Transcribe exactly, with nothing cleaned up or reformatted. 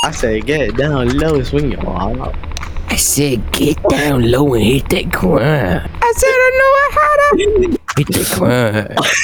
I said, get down low, swing your arm out. I said, get down low and hit that ground. I said, I know how to hit that ground.